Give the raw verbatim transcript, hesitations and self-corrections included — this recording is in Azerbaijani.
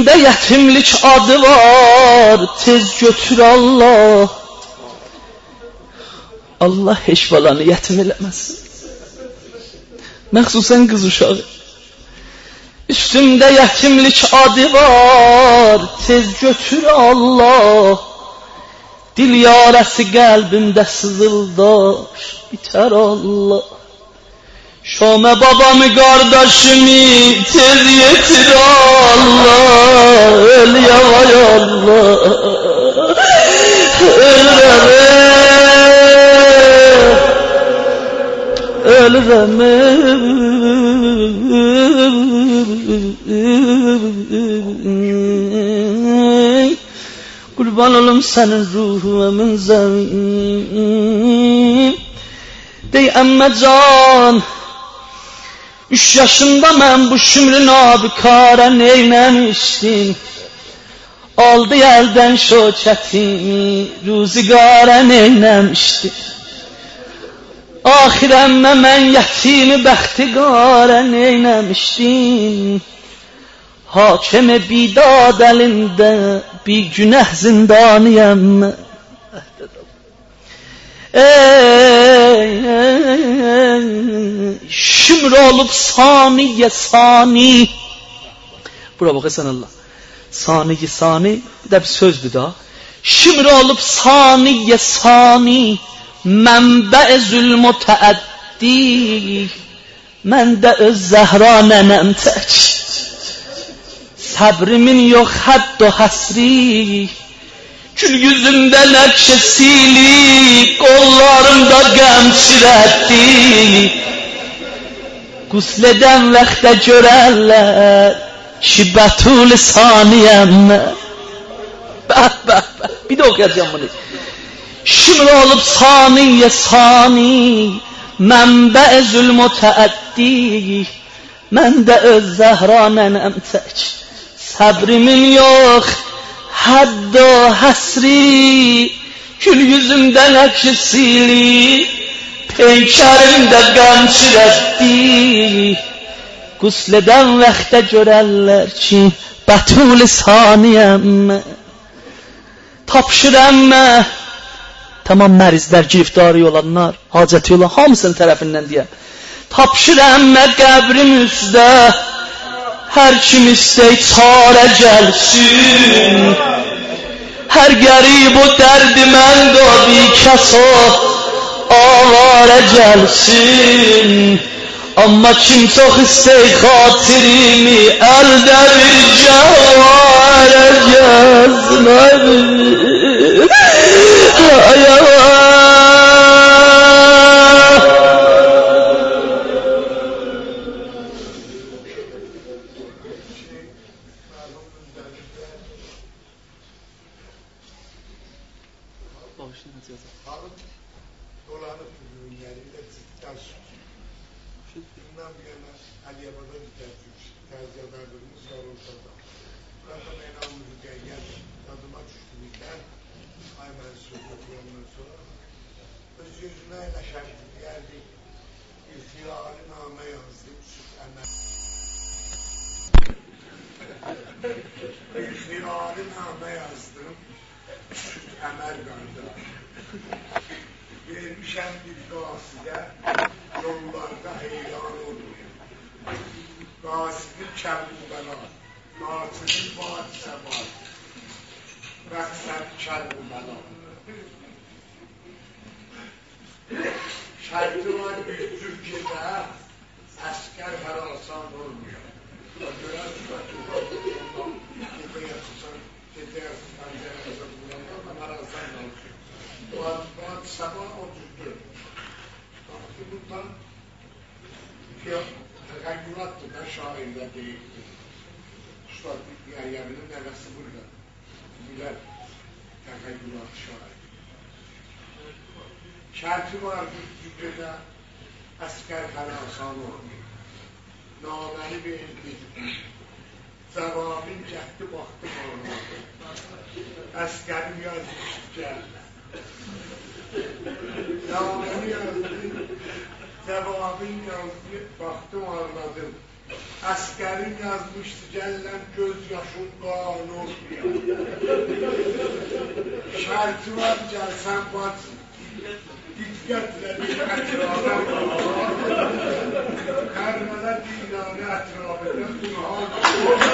Üstümdə yetimlik adı var, tez götür Allah. Allah heç balanı yetim eləməsin. Məxsusən qız uşağı. Üstümdə yetimlik adı var, tez götür Allah. Dil yarəsi qəlbimdə sızıldar, bitər Allah. Şamə babamı, qardaşımı tez yetir Allah. Öl yavay Allah. Ölürəm, ölürəm. Qurban olum sənin ruhuna min zəmin. Dey əmməcan, üç yaşında mən bu şümrün abikara neyləmişdim. Aldı əldən şökətimi, ruzigara neyləmişdim. Ahirəmmə mən yətimi bəxtiqara neyləmişdim. Hakeme bidad əlində bir günəh zindaniyəm. Ey, ey, şümr olub saniye sani. Bura baxırsan Allah. Saniye sani, bir də bir sözdür da. Şümr olub saniye sani, mənbə zülmü təəddi. Mən də öz Zəhra nənəm tək. Sabrimin yok hadd o hasri. Kül yüzümdə nəqşəsili, qollarımda qəm çirətdi. Quslədən vaxtə görərlər ki, bətul saniyəm. Bəh, bəh, bəh. Bir də oxuyacağım bunu. Şümr olub saniye sani, mənbə zülmü təəddi. Mən də öz Zəhra nənəm tək. Sabrimin yok hadd o hasri. Kül yüzümdə nəqşəsili, peykərimdə qəm çirətdi. Quslədən vaxtə görərlər ki, bətul saniyəm. Tapşırəm mən. Tamam mərizlər, giriftarı olanlar, hacəti olan hamısının tərəfindən deyəm. Tapşırəm mən qəbrim üstə, hər kim istək çarə gəlsin. Hər qərib o dərdi mənd o bir kəs o avarə gəlsin. Amma kim çox istək xatirimi əldə bir cəvarə gəlsin. Ay Allah. Vermişəm bir qasidə, yollarda heyran olur. Qasidin Kərbəla, qasidin vadisə var. Məqsəd Kərbəla. Şərti var bir Türkiye'də əskər hər asan olmuyor. Görərsiniz ki, gecə yatırsan, gecə yatırsan, gecə yatırsan, hər asan olmuyor. Bazı sabah oturdu. Bundan təqəyyülattır da şairlə deyildi. Ustad Yəryəminin nəvəsi burada. Bilər təqəyyülat şair. Şərti var bir cücədə əskər xəlasan olmuyor. Naməni verdi. Cəvabin cəhdi baxdı qormadı. Əskərim yazmışdı gəldi. Naməni yazdı. Cəvabin yazdı. Baxdım anladım. Askerim yazmıştı cellem gözyaşın kanur diye. Şartı var gelsen bak dikkatle bir etrafa Karmada dinanı etrafında